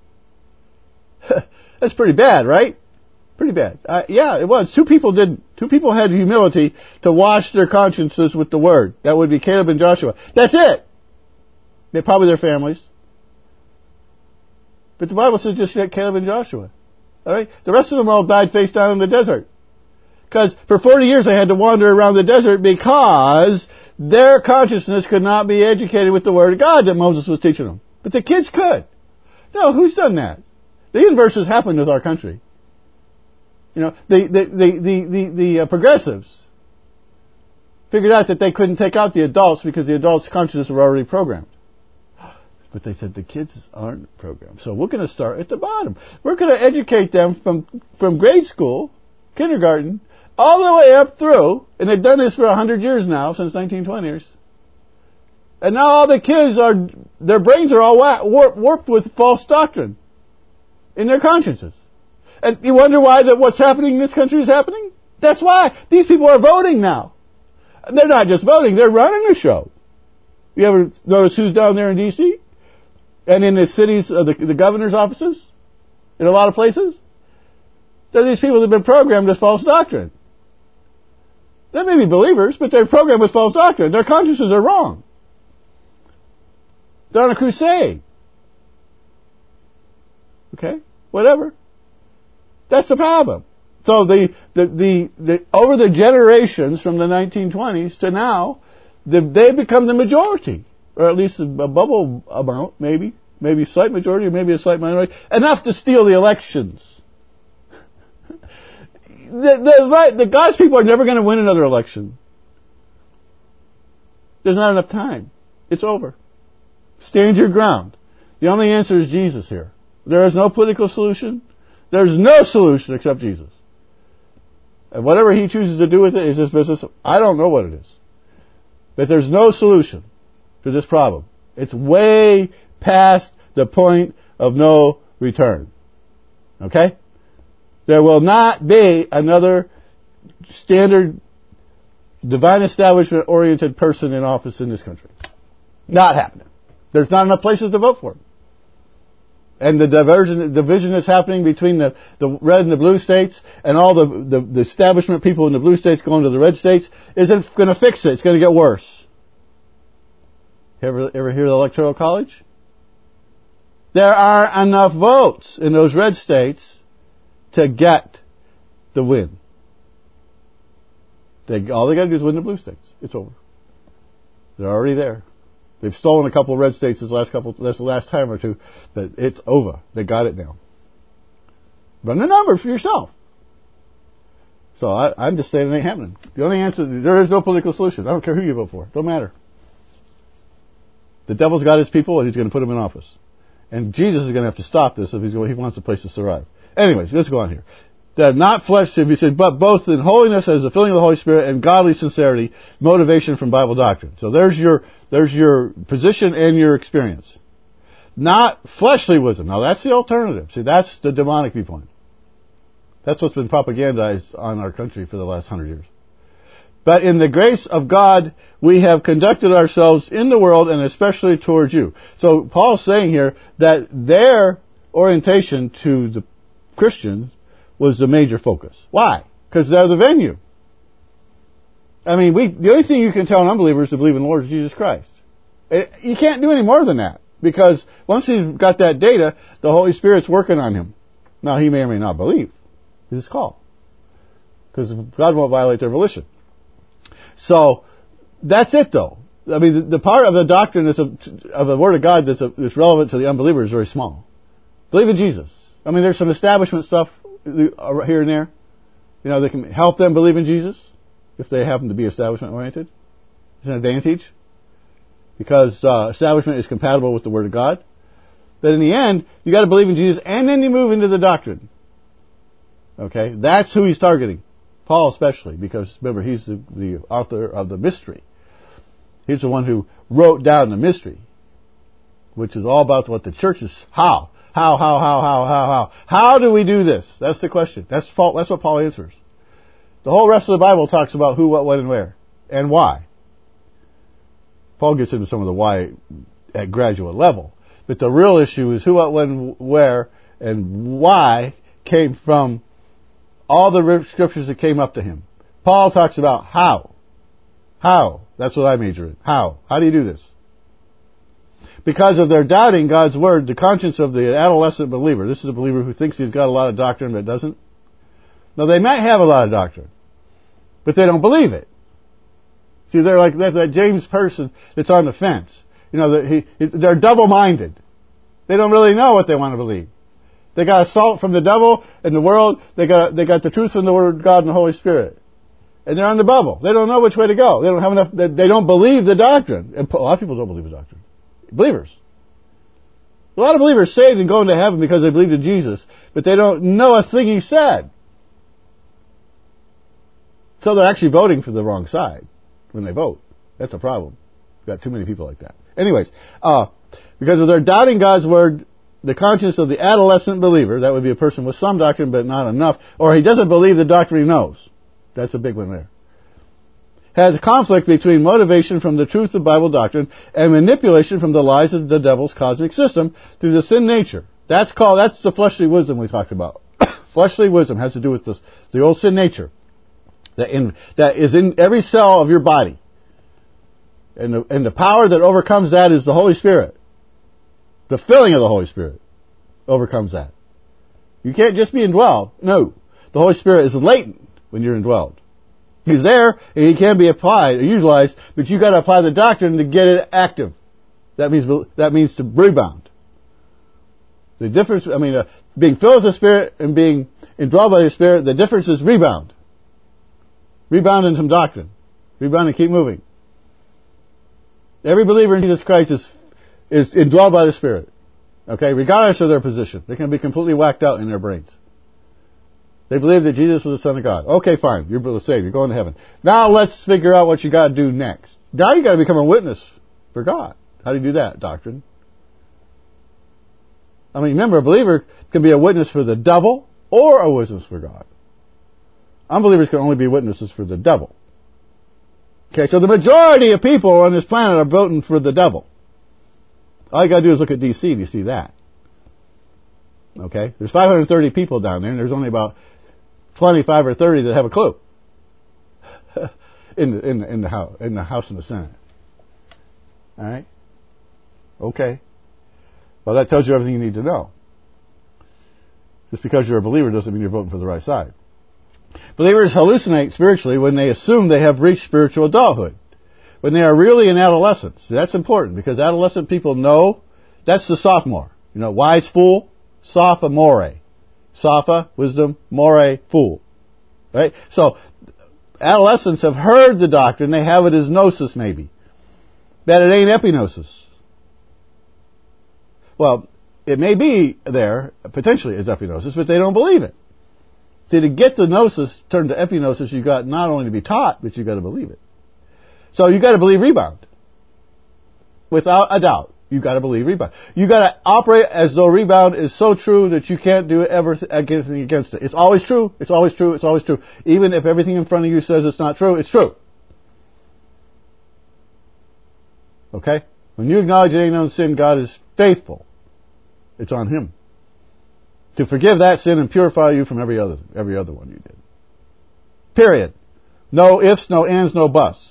That's pretty bad, right? Pretty bad. Yeah, it was. Two people had humility to wash their consciences with the Word. That would be Caleb and Joshua. That's it. They're probably their families. But the Bible says just Caleb and Joshua. All right? The rest of them all died face down in the desert. Because for 40 years they had to wander around the desert because their consciousness could not be educated with the Word of God that Moses was teaching them. But the kids could. No, who's done that? The inverse has happened with our country. You know, the progressives figured out that they couldn't take out the adults because the adults' consciousness were already programmed. But they said the kids aren't programmed. So we're going to start at the bottom. We're going to educate them from grade school, kindergarten, all the way up through, and they've done this for 100 years now, since 1920s. And now all the kids their brains are all warped with false doctrine in their consciences. And you wonder why what's happening in this country is happening? That's why. These people are voting now. They're not just voting, they're running the show. You ever notice who's down there in D.C.? And in the cities, the governor's offices? In a lot of places? They're these people that have been programmed with false doctrine. They may be believers, but they're programmed with false doctrine. Their consciences are wrong. They're on a crusade. Okay? Whatever. That's the problem. So the over the generations from the 1920s to now, they become the majority, or at least a bubble amount, maybe a slight majority, or maybe a slight minority, enough to steal the elections. The God's people are never going to win another election. There's not enough time. It's over. Stand your ground. The only answer is Jesus here. There is no political solution. There's no solution except Jesus. And whatever he chooses to do with it is his business. I don't know what it is. But there's no solution to this problem. It's way past the point of no return. Okay? There will not be another standard divine establishment oriented person in office in this country. Not happening. There's not enough places to vote for him. And the division that's happening between the red and the blue states, and all the establishment people in the blue states going to the red states, isn't going to fix it. It's going to get worse. Ever hear of the Electoral College? There are enough votes in those red states to get the win. All they got to do is win the blue states. It's over. They're already there. They've stolen a couple of red states that's the last time or two, but it's over. They got it now. Run the numbers for yourself. So I'm just saying it ain't happening. The only answer, there is no political solution. I don't care who you vote for. Don't matter. The devil's got his people and he's going to put them in office. And Jesus is going to have to stop this if he wants the place to survive. Anyways, let's go on here. That not flesh, he said, but both in holiness as the filling of the Holy Spirit and godly sincerity, motivation from Bible doctrine. So there's your position and your experience. Not fleshly wisdom. Now that's the alternative. See, that's the demonic viewpoint. That's what's been propagandized on our country for the last 100 years. But in the grace of God, we have conducted ourselves in the world and especially towards you. So Paul's saying here that their orientation to the Christians was the major focus. Why? Because they're the venue. I mean, the only thing you can tell an unbeliever is to believe in the Lord Jesus Christ. You can't do any more than that. Because once he's got that data, the Holy Spirit's working on him. Now, he may or may not believe. It's his call. Because God won't violate their volition. So, that's it though. I mean, the part of the doctrine of the Word of God that's relevant to the unbeliever is very small. Believe in Jesus. I mean, there's some establishment stuff here and there. You know, they can help them believe in Jesus if they happen to be establishment oriented. It's an advantage because establishment is compatible with the Word of God. But in the end, you got to believe in Jesus, and then you move into the doctrine. Okay, that's who he's targeting, Paul especially, because remember he's the author of the mystery. He's the one who wrote down the mystery, which is all about what the church is. How do we do this? That's the question. That's what Paul answers. The whole rest of the Bible talks about who, what, when, and where, and why. Paul gets into some of the why at graduate level. But the real issue is who, what, when, where, and why came from all the scriptures that came up to him. Paul talks about how. How. That's what I major in. How. How do you do this? Because of their doubting God's word, the conscience of the adolescent believer, this is a believer who thinks he's got a lot of doctrine but doesn't. Now they might have a lot of doctrine, but they don't believe it. See, they're like that James person that's on the fence. You know, they're double-minded. They don't really know what they want to believe. They got assault from the devil and the world. They got the truth from the Word of God and the Holy Spirit. And they're on the bubble. They don't know which way to go. They don't have enough. They don't believe the doctrine. And a lot of people don't believe the doctrine. Believers. A lot of believers saved and going to heaven because they believed in Jesus, but they don't know a thing he said. So they're actually voting for the wrong side when they vote. That's a problem. We've got too many people like that. Anyways, because of their doubting God's word, the conscience of the adolescent believer, that would be a person with some doctrine but not enough, or he doesn't believe the doctrine he knows. That's a big one there. Has conflict between motivation from the truth of Bible doctrine and manipulation from the lies of the devil's cosmic system through the sin nature. That's the fleshly wisdom we talked about. Fleshly wisdom has to do with the old sin nature. that is in every cell of your body. And the power that overcomes that is the Holy Spirit. The filling of the Holy Spirit overcomes that. You can't just be indwelled. No. The Holy Spirit is latent when you're indwelled. He's there, and he can be applied or utilized, but you've got to apply the doctrine to get it active. That means to rebound. The difference, being filled with the Spirit and being indwelled by the Spirit, the difference is rebound. Rebound in some doctrine. Rebound and keep moving. Every believer in Jesus Christ is indwelled by the Spirit. Okay? Regardless of their position. They can be completely whacked out in their brains. They believe that Jesus was the Son of God. Okay, fine. You're saved. You're going to heaven. Now let's figure out what you got to do next. Now you got to become a witness for God. How do you do that, doctrine? Remember, a believer can be a witness for the devil or a witness for God. Unbelievers can only be witnesses for the devil. Okay, so the majority of people on this planet are voting for the devil. All you got to do is look at D.C. and you see that. Okay, there's 530 people down there, and there's only about 25 or 30 that have a clue in the House and the Senate. All right. Okay. Well, that tells you everything you need to know. Just because you're a believer doesn't mean you're voting for the right side. Believers hallucinate spiritually when they assume they have reached spiritual adulthood, when they are really in adolescence. That's important because adolescent people know that's the sophomore. Wise fool, sophomore. Sopha, wisdom, more, fool. Right? So, adolescents have heard the doctrine. They have it as gnosis, maybe. That it ain't epignosis. Well, it may be there, potentially as epignosis, but they don't believe it. See, to get the gnosis turned to epignosis, you've got not only to be taught, but you've got to believe it. So you've got to believe rebound. Without a doubt. You've got to believe rebound. You've got to operate as though rebound is so true that you can't do ever against it. It's always true. It's always true. It's always true. Even if everything in front of you says it's not true, it's true. Okay? When you acknowledge it ain't no sin, God is faithful. It's on Him to forgive that sin and purify you from every other one you did. Period. No ifs, no ands, no buts.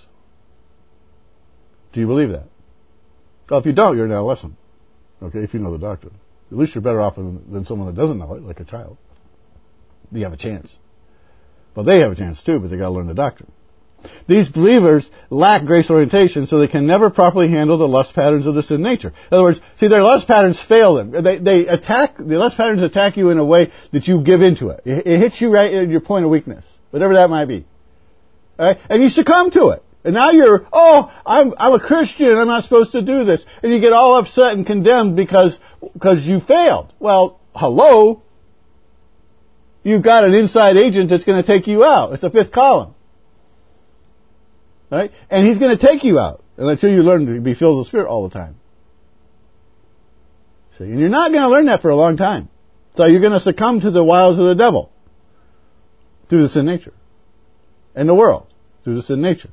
Do you believe that? Well, if you don't, you're an adolescent. Okay, if you know the doctrine. At least you're better off than someone that doesn't know it, like a child. You have a chance. Well, they have a chance too, but they got to learn the doctrine. These believers lack grace orientation, so they can never properly handle the lust patterns of the sin nature. In other words, see, their lust patterns fail them. The lust patterns attack you in a way that you give into it. It hits you right at your point of weakness, whatever that might be. All right? And you succumb to it. And now I'm a Christian, I'm not supposed to do this. And you get all upset and condemned because you failed. Well, hello? You've got an inside agent that's going to take you out. It's a fifth column. Right? And he's going to take you out until you learn to be filled with the Spirit all the time. See, and you're not going to learn that for a long time. So you're going to succumb to the wiles of the devil through the sin nature. And the world through the sin nature.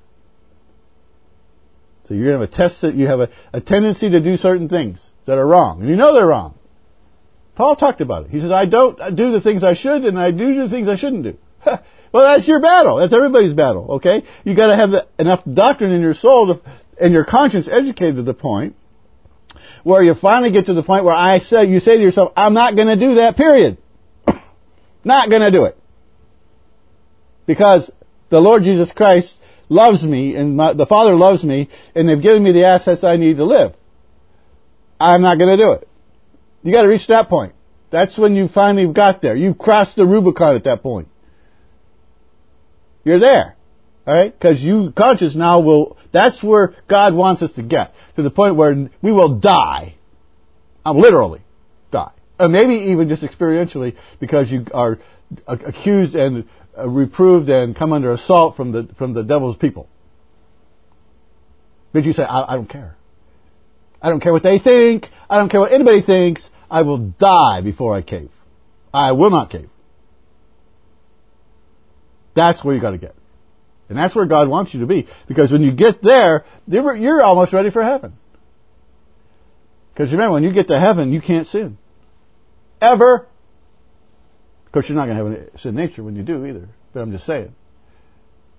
So you're going to have you have a tendency to do certain things that are wrong. And you know they're wrong. Paul talked about it. He says, I don't do the things I should, and I do the things I shouldn't do. Well, that's your battle. That's everybody's battle, okay? You got to have enough doctrine in your soul and your conscience educated to the point where you finally get to the point where you say to yourself, I'm not going to do that, period. Not going to do it. Because the Lord Jesus Christ loves me, and the Father loves me, and they've given me the assets I need to live. I'm not going to do it. You got to reach that point. That's when you finally got there. You crossed the Rubicon at that point. You're there. Alright? Because conscious now that's where God wants us to get. To the point where we will die. Literally die. Or maybe even just experientially, because you are accused and reproved and come under assault from the devil's people. But you say, I don't care. I don't care what they think. I don't care what anybody thinks. I will die before I cave. I will not cave. That's where you got to get. And that's where God wants you to be. Because when you get there, you're almost ready for heaven. Because remember, when you get to heaven, you can't sin. Ever. Of course, you're not going to have a sin nature when you do either. But I'm just saying. When you get to heaven, you can't sin. Ever. Because remember, when you get to heaven, you can't sin. Ever. Of course, you're not going to have a sin nature when you do either. But I'm just saying. When you get to heaven, you can't sin. Ever. Because you're not going to have a sin nature when you do either.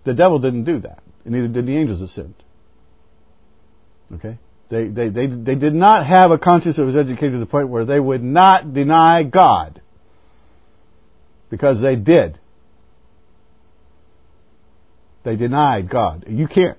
The devil didn't do that, and neither did the angels that sinned. Okay? They did not have a conscience that was educated to the point where they would not deny God. Because they did. They denied God. You can't.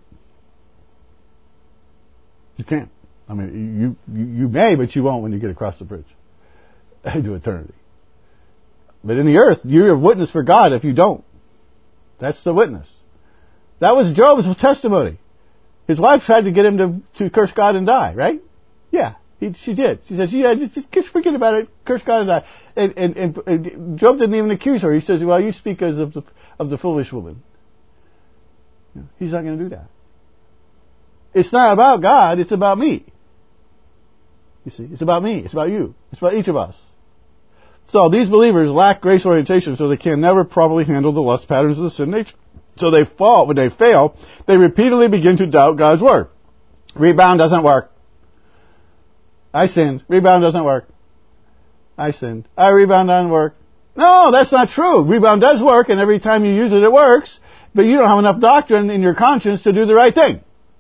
You can't. I mean, you may, but you won't when you get across the bridge into eternity. But in the earth, you're a witness for God if you don't. That's the witness. That was Job's testimony. His wife tried to get him to curse God and die, right? Yeah, she did. She said, "Yeah, just forget about it. Curse God and die." And Job didn't even accuse her. He says, "Well, you speak as of the foolish woman." He's not going to do that. It's not about God. It's about me. You see, it's about me. It's about you. It's about each of us. So these believers lack grace orientation, so they can never properly handle the lust patterns of the sin nature. So they fall. When they fail, they repeatedly begin to doubt God's word. Rebound doesn't work. I sinned. Rebound doesn't work. I sinned. Rebound doesn't work. No, that's not true. Rebound does work, and every time you use it, it works. But you don't have enough doctrine in your conscience to do the right thing.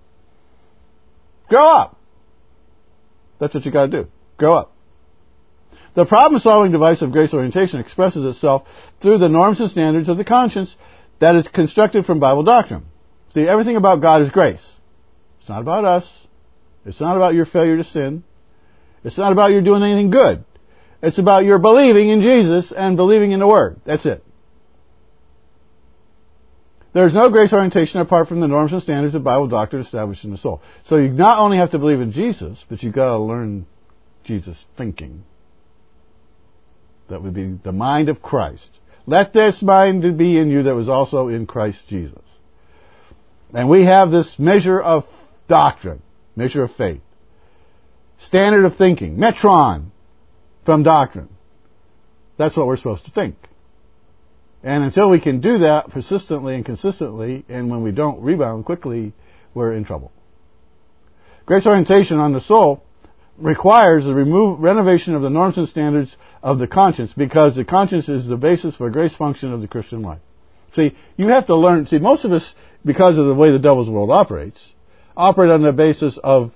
Grow up. That's what you got to do. Grow up. The problem-solving device of grace orientation expresses itself through the norms and standards of the conscience that is constructed from Bible doctrine. See, everything about God is grace. It's not about us. It's not about your failure to sin. It's not about you doing anything good. It's about your believing in Jesus and believing in the Word. That's it. There's no grace orientation apart from the norms and standards of Bible doctrine established in the soul. So you not only have to believe in Jesus, but you've got to learn Jesus' thinking. That would be the mind of Christ. Let this mind be in you that was also in Christ Jesus. And we have this measure of doctrine, measure of faith, standard of thinking, metron from doctrine. That's what we're supposed to think. And until we can do that persistently and consistently, and when we don't rebound quickly, we're in trouble. Grace orientation on the soul requires the renovation of the norms and standards of the conscience, because the conscience is the basis for grace function of the Christian life. See, you have to learn. See, most of us, because of the way the devil's world operates, operate on the basis of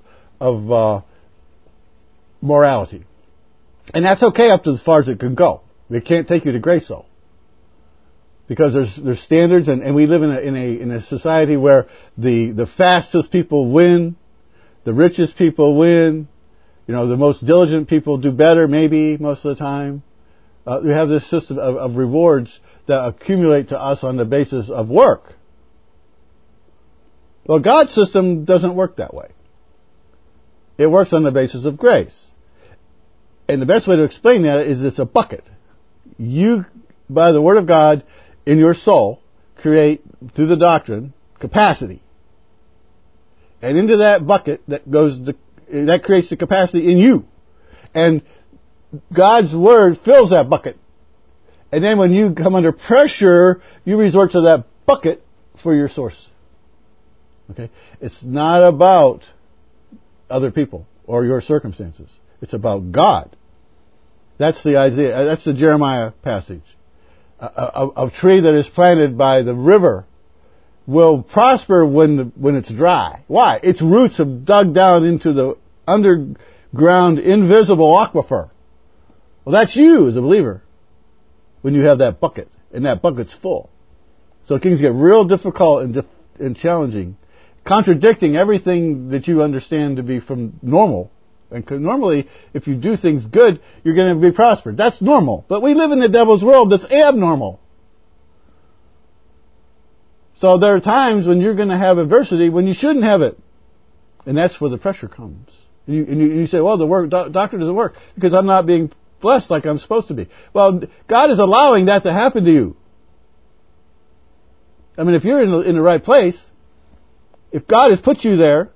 morality, and that's okay up to as far as it can go. It can't take you to grace, though, because there's standards, and we live in a society where the fastest people win, the richest people win. You know, the most diligent people do better, maybe, most of the time. We have this system of rewards that accumulate to us on the basis of work. Well, God's system doesn't work that way. It works on the basis of grace. And the best way to explain that is it's a bucket. You, by the Word of God, in your soul, create, through the doctrine, capacity. And into that bucket that creates the capacity in you. And God's Word fills that bucket. And then when you come under pressure, you resort to that bucket for your source. Okay? It's not about other people or your circumstances. It's about God. That's the Isaiah. That's the Jeremiah passage. A tree that is planted by the river will prosper when it's dry. Why? Its roots have dug down into the underground, invisible aquifer. Well, that's you as a believer when you have that bucket, and that bucket's full. So things get real difficult and challenging, contradicting everything that you understand to be from normal. And normally, if you do things good, you're going to be prospered. That's normal. But we live in the devil's world that's abnormal. So there are times when you're going to have adversity when you shouldn't have it. And that's where the pressure comes. And you say, well, the doctrine doesn't work because I'm not being blessed like I'm supposed to be. Well, God is allowing that to happen to you. I mean, if you're in the right place, if God has put you there,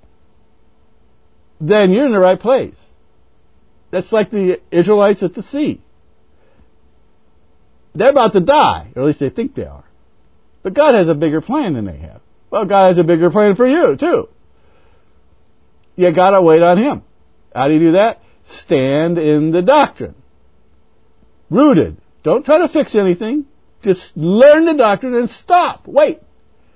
then you're in the right place. That's like the Israelites at the sea. They're about to die, or at least they think they are. But God has a bigger plan than they have. Well, God has a bigger plan for you, too. You gotta wait on Him. How do you do that? Stand in the doctrine. Rooted. Don't try to fix anything. Just learn the doctrine and stop. Wait.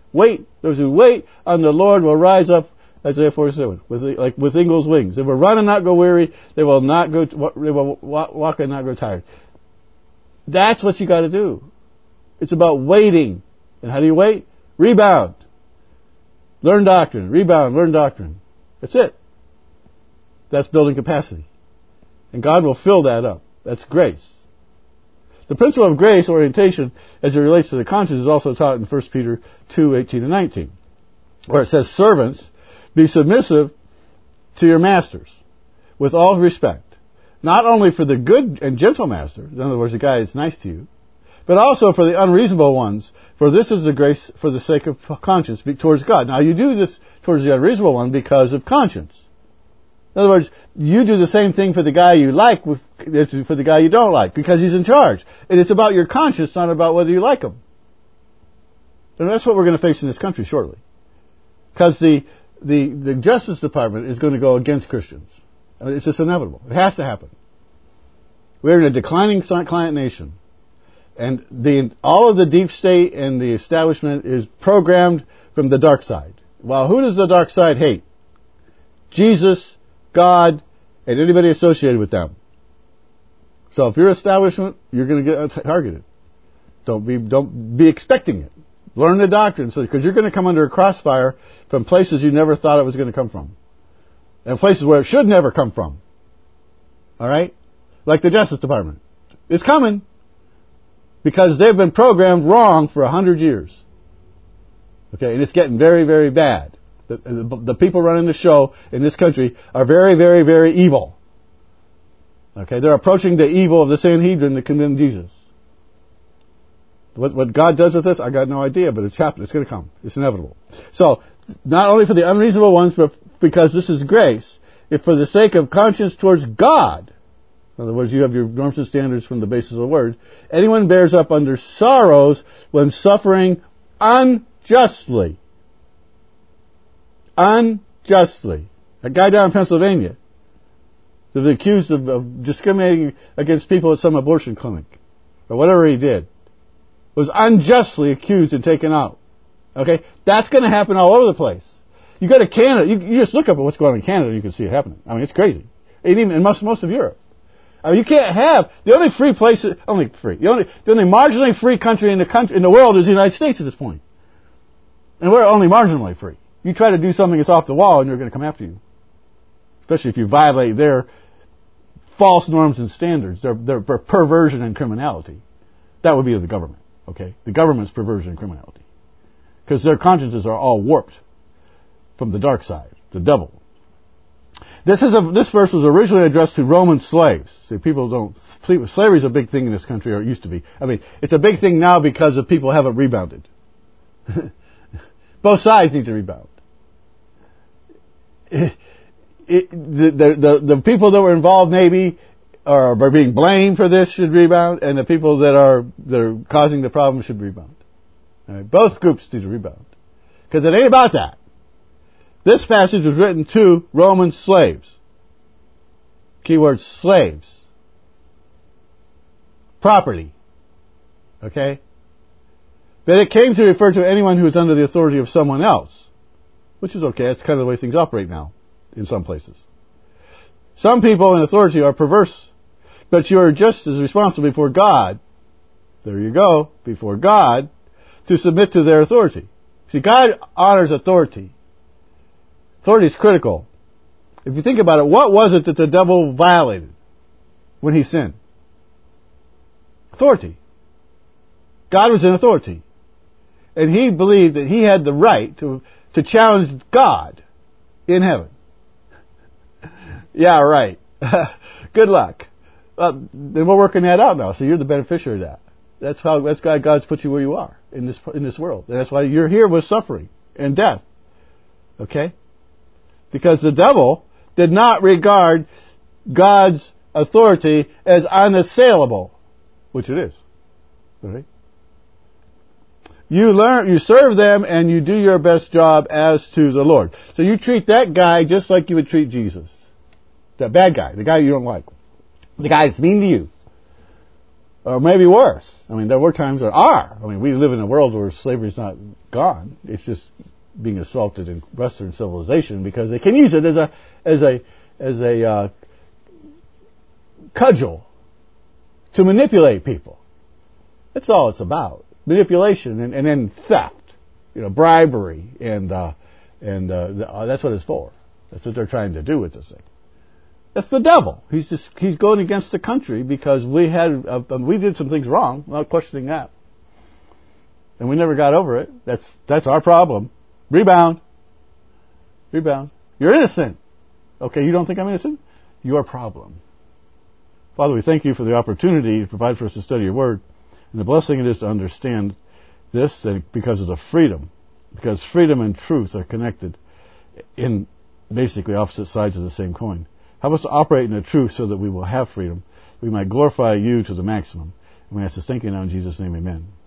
Wait. Those who wait on the Lord will rise up, Isaiah 47, with eagle's wings. They will run and not go weary. They will walk and not grow tired. That's what you got to do. It's about waiting. And how do you wait? Rebound. Learn doctrine. Rebound. Learn doctrine. That's it. That's building capacity. And God will fill that up. That's grace. The principle of grace orientation as it relates to the conscience is also taught in 1 Peter 2:18 and 19, where it says, servants, be submissive to your masters with all respect, not only for the good and gentle master, in other words, the guy that's nice to you, but also for the unreasonable ones, for this is the grace for the sake of conscience towards God. Now you do this towards the unreasonable one because of conscience. In other words, you do the same thing for the guy you like for the guy you don't like, because he's in charge. And it's about your conscience, not about whether you like him. And that's what we're going to face in this country shortly. Because the Justice Department is going to go against Christians. I mean, it's just inevitable. It has to happen. We're in a declining client nation. And all of the deep state and the establishment is programmed from the dark side. Well, who does the dark side hate? Jesus, God, and anybody associated with them. So if you're establishment, you're going to get targeted. Don't be expecting it. Learn the doctrine, because you're going to come under a crossfire from places you never thought it was going to come from, and places where it should never come from. All right, like the Justice Department, it's coming because they've been programmed wrong for 100 years. Okay, and it's getting very, very bad. The people running the show in this country are very, very, very evil. Okay, they're approaching the evil of the Sanhedrin that condemned Jesus. What God does with this, I got no idea, but it's happening. It's going to come. It's inevitable. So, not only for the unreasonable ones, but because this is grace, if for the sake of conscience towards God, in other words, you have your norms and standards from the basis of the Word, anyone bears up under sorrows when suffering unjustly. Unjustly. A guy down in Pennsylvania was accused of discriminating against people at some abortion clinic, or whatever he did, was unjustly accused and taken out. Okay? That's going to happen all over the place. You go to Canada, you just look up at what's going on in Canada, you can see it happening. I mean, it's crazy. And even in most of Europe. I mean, you can't have, the only marginally free country in the world is the United States at this point. And we're only marginally free. You try to do something that's off the wall and they're going to come after you. Especially if you violate their false norms and standards, their perversion and criminality. That would be the government. Okay? The government's perversion and criminality. Because their consciences are all warped from the dark side, the devil. This verse was originally addressed to Roman slaves. See, slavery is a big thing in this country, or it used to be. I mean, it's a big thing now because of people haven't rebounded. Both sides need to rebound. The people that were involved maybe are being blamed for this should rebound, and the people that are causing the problem should rebound. All right? Both groups need to rebound. Because it ain't about that. This passage was written to Roman slaves. Keyword slaves. Property. Okay? But it came to refer to anyone who is under the authority of someone else. Which is okay. That's kind of the way things operate now in some places. Some people in authority are perverse. But you are just as responsible before God. There you go. Before God. To submit to their authority. See, God honors authority. Authority is critical. If you think about it, what was it that the devil violated when he sinned? Authority. God was in authority. And he believed that he had the right to challenge God in heaven. Yeah, right. Good luck. Then we're working that out now, so you're the beneficiary of that. That's why God's put you where you are in this world. And that's why you're here with suffering and death. Okay? Because the devil did not regard God's authority as unassailable, which it is. Right? You serve them and you do your best job as to the Lord. So you treat that guy just like you would treat Jesus. That bad guy, the guy you don't like. The guy that's mean to you. Or maybe worse. I mean, there were times there are. I mean, we live in a world where slavery's not gone. It's just being assaulted in Western civilization because they can use it as a cudgel to manipulate people. That's all it's about. Manipulation and then theft, bribery, and that's what it's for. That's what they're trying to do with this thing. That's the devil. He's going against the country because we did some things wrong. I'm not questioning that, and we never got over it. That's our problem. Rebound. You're innocent. Okay, you don't think I'm innocent? Your problem. Father, we thank you for the opportunity to provide for us to study your word, and the blessing it is to understand this, and because of the freedom, because freedom and truth are connected in basically opposite sides of the same coin. Help us to operate in the truth so that we will have freedom. We might glorify you to the maximum. And we ask this thank you now in Jesus' name, amen.